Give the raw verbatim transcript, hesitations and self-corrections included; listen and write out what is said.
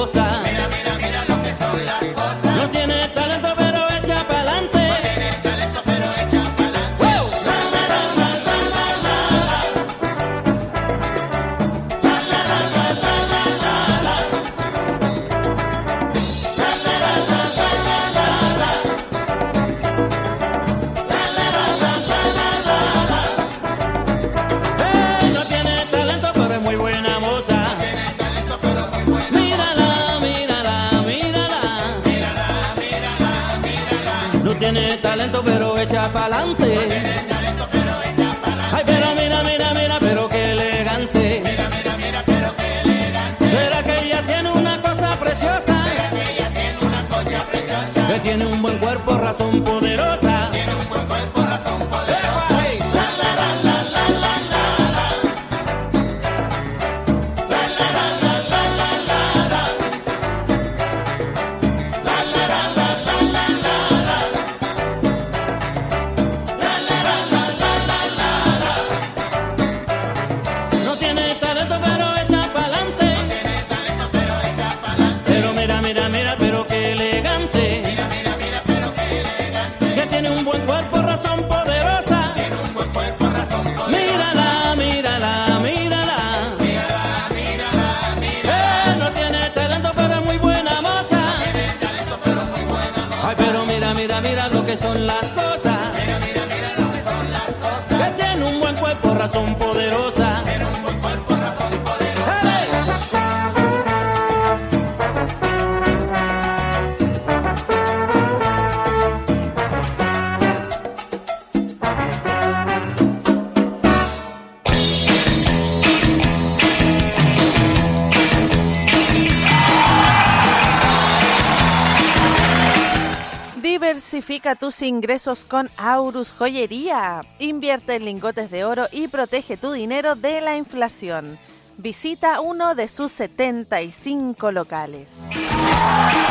moza. Mira, mira, mira lo que son las cosas. No tiene talento pero echa pa'lante. No tiene talento pero echa pa'lante. ¡Wow! La la la la la la la. La la la la la la la la. La la la la la la la la. La la la la la la la la. Eh, no tiene talento pero es muy buena moza. No tiene talento pero muy buena. Mírala, mírala, mírala. Mírala, mírala, mírala. No tiene talento pero echa pa'lante. Tiene talento pero echa pa'lante. Ay, pero mira, mira, mira, pero qué elegante. Mira, mira, mira, pero qué elegante. ¿Será que ella tiene una cosa preciosa? Que ella tiene una cocha preciosa. Que tiene un buen cuerpo, razón poderosa. Tiene un buen cuerpo, razón poderosa. ¡Epa, hey! La la la la la la la la. La la la la la la la la. La la la la la la la la. La la la la la la la la. No tiene talento pero echa pa'lante. Tiene talento pero echa pa'lante. Pero mira, mira, mira, pero qué elegante. Mira, mira, mira, pero qué elegante. Que tiene un buen cuerpo, razón poderosa. Tiene un buen cuerpo, razón poderosa. Mírala, mírala, mírala. Mírala, mírala, mírala. Eh, no tiene talento pero es muy buena moza. Tiene talento pero muy buena moza. Ay, pero mira, mira, mira lo que son las cosas. Mira, mira, mira lo que son las cosas. Que tiene un buen cuerpo, razón poderosa. Tiene un buen cuerpo, razón poderosa. ¡Hey! Diversifica tus ingresos con Aurus Joyería. Invierte en lingotes de oro y protege tu dinero de la inflación. Visita uno de sus setenta y cinco locales.